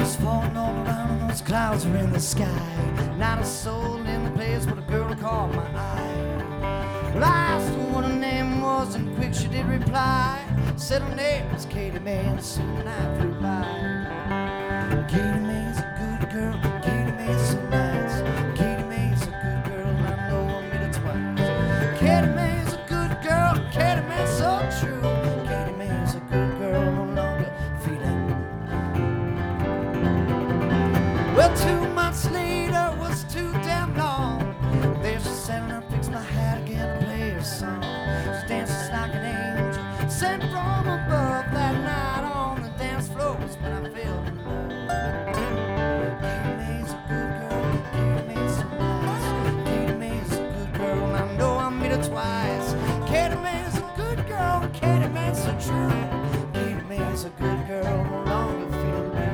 Snows falling all around and those clouds are in the sky. Not a soul in the place but a girl caught my eye. Well, I asked her what her name was and quick she did reply. Said her name was Katie May and soon the night flew by. Katie May's a good girl, Katie May's so nice. Katie May's a good girl and I know I met her twice. Katie May's a good girl, Katie May's so true. Katie May's a good girl, no longer feeling. Well, 2 months later was too damn long. There she sat and I fixed my hat again to play her song. She dances like an angel sent from above. That night on the dance floor was when I fell in love. Katie May's a good girl, Katie May's so nice. Katie May's a good girl and I know I met her twice. Katie May's a good girl, Katie May's so true. Katie May's a good girl, no longer feeling blue.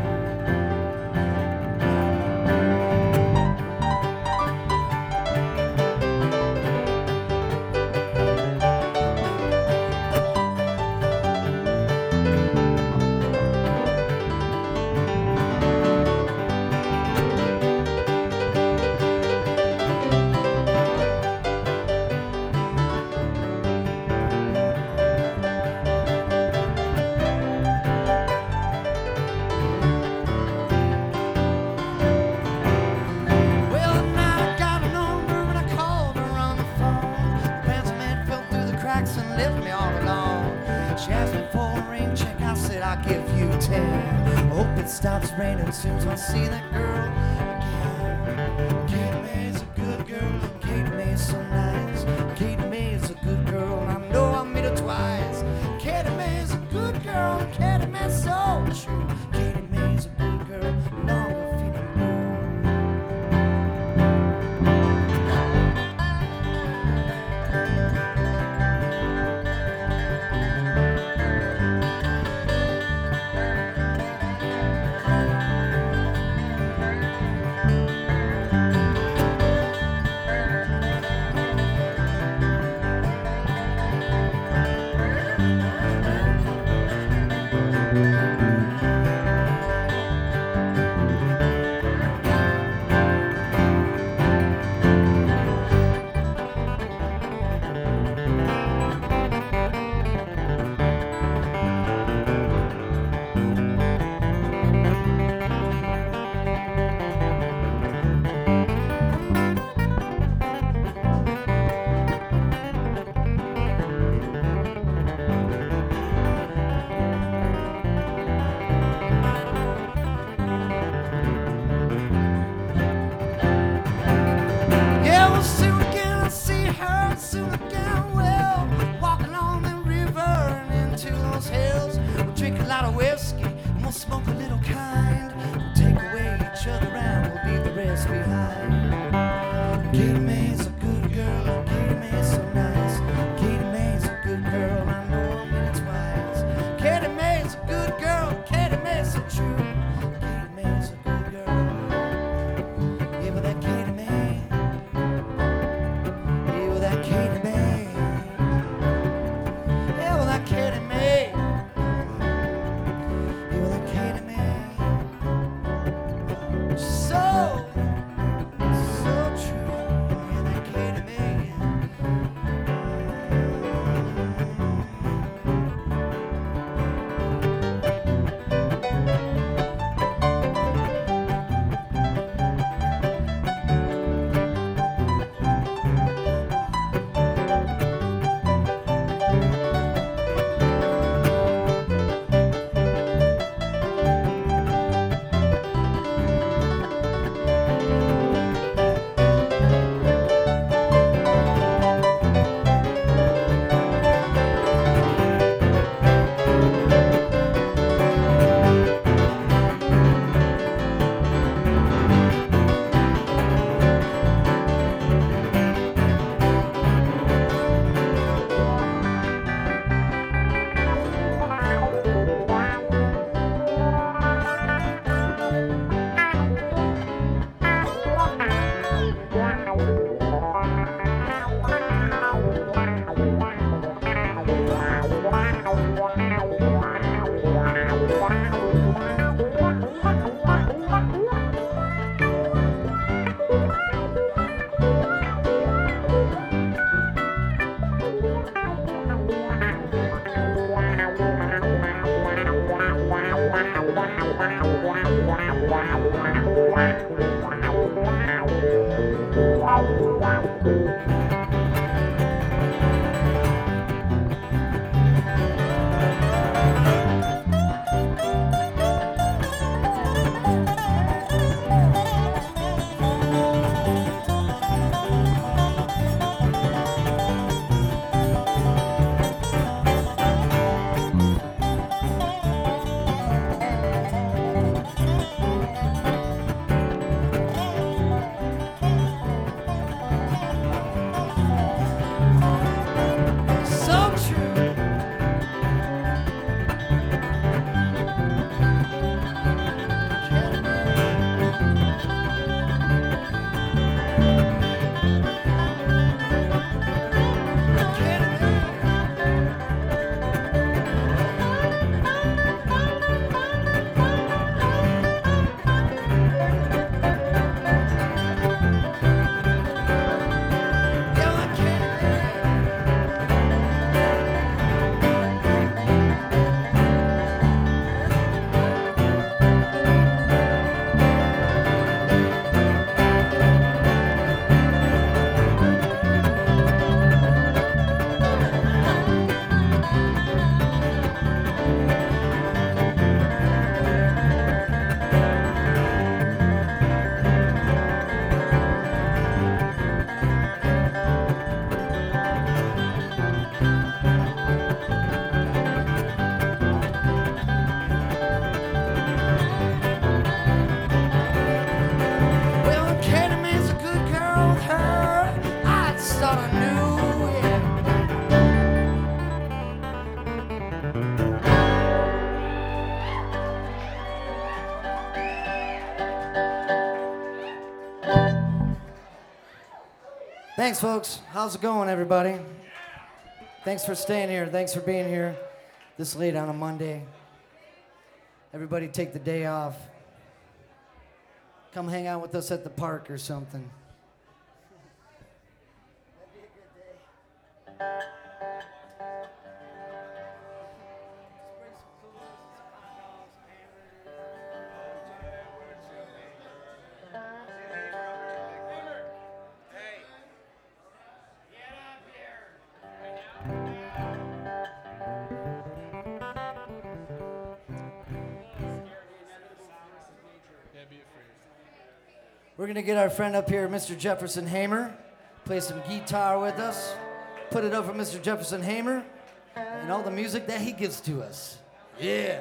And left me all alone. She asked me for a rain check, I said I'll give you 10. Hope it stops raining soon so I'll see that girl again. Katie May's a good girl, Katie May's so nice. Katie May's a good girl, and I know I met her twice. Katie May's a good girl, Katie May's so true. Katie May's a good girl, no longer feeling blue. Soon again, well, walking on the river and into those hills. We'll drink a lot of whiskey and we'll smoke a little kind. We'll take away each other and we'll leave the rest behind. Katie May's a good girl, Katie May's so nice. Katie May's a good girl, I know I met her twice. Katie May's a good girl, Katie May's so true. Katie May's a good girl. Yeah, but that Katie May. Katie May, yeah, well, that Katie May, yeah, well, that Katie May. Thanks, folks. How's it going, everybody? Thanks for staying here. Thanks for being here this late on a Monday. Everybody take the day off. Come hang out with us at the park or something. That'd be a good day. We're going to get our friend up here, Mr. Jefferson Hamer, play some guitar with us. Put it up for Mr. Jefferson Hamer and all the music that he gives to us. Yeah.